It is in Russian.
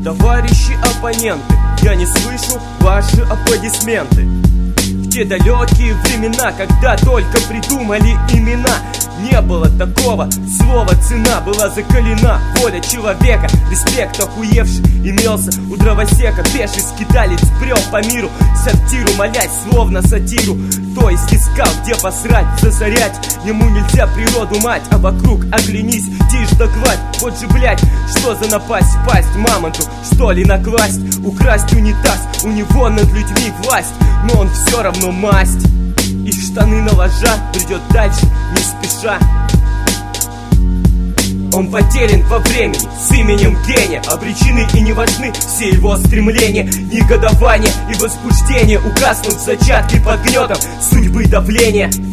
Товарищи оппоненты, я не слышу ваши аплодисменты. В те далекие времена, когда только придумали имена, не было такого слова цена, была закалена воля человека. Респект охуевший имелся у дровосека. Пеший скиталец брел по миру, сортиру молясь, словно сатиру. То есть искал, где посрать, засорять. Ему нельзя природу мать, а вокруг оглянись, тишь да гладь. Вот же, блять, что за напасть, пасть мамонту, что ли накласть? Украсть унитаз, у него над людьми власть, но он все равно масть. И штаны на ложа придет дальше, не спеша. Он потерян во времени с именем гения, а причины и не важны все его стремления. Негодование и возбуждение угаснут в зачатке под гнетом судьбы давления.